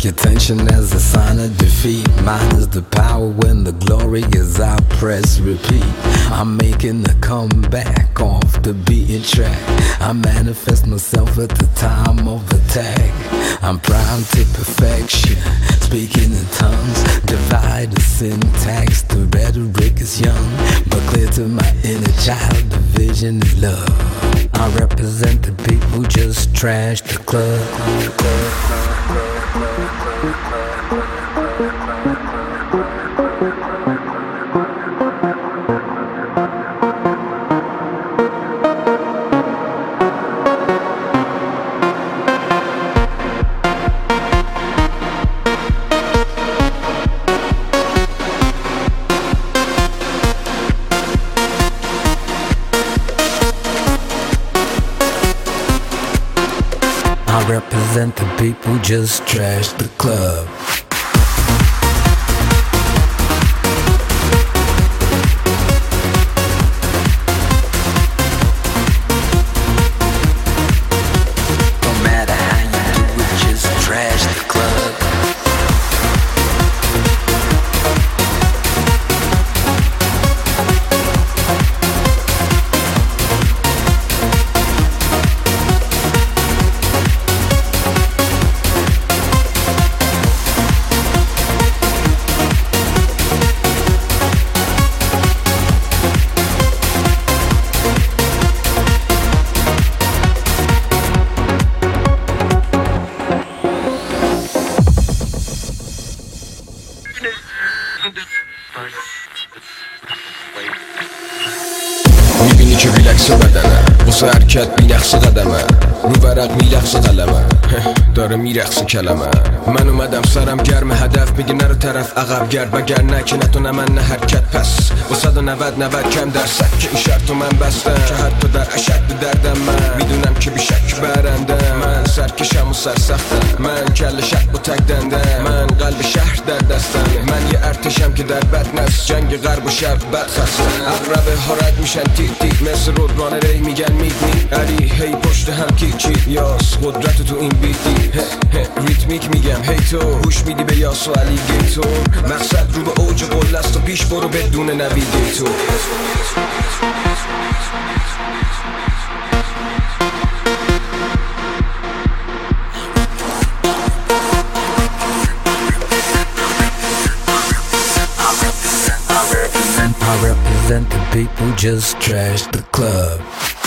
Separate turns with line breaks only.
Your tension as a sign of defeat. Mine is the power when the glory is I press repeat. I'm making a comeback off the beaten track. I manifest myself at the time of attack. I'm primed to perfection, speaking in tongues. Divide the syntax, the rhetoric is young, but clear to my inner child, the vision is love. I represent the people who just trashed the club. I represent the people who just trashed the club. No matter how you do it, just trash the club.
میبینی که ریلکس بدنه واسه حرکت بینقص قدمه رو ورق میلغز قلمه داره میرقص کلمه من اومدم سرم گرم هدف میگه نرو طرف عقب گرد وگر نه که نتونه من نه حرکت پس با 190 کم درصد که این شرطو من بستم که حتی در اشد دردم من میدونم که بیشک برنده من سرکشم و سرسختم من کل شک با تک دنده من قلب شهر در دستم من یه ارتشم که در بدنست جنگ غرب و شرق بد خستم اقربه ها رد میشن تیت تیت مثل رودبان ری میگن میت علی هی پشت هم کیچی یاس قدرت تو این بیتی ریتمیک میگم هی تو گوش میدی به یاس و علی گیتور مقصد رو به اوج قله است و پیش برو بدون نویگیتور
I represent the people who just trashed the club.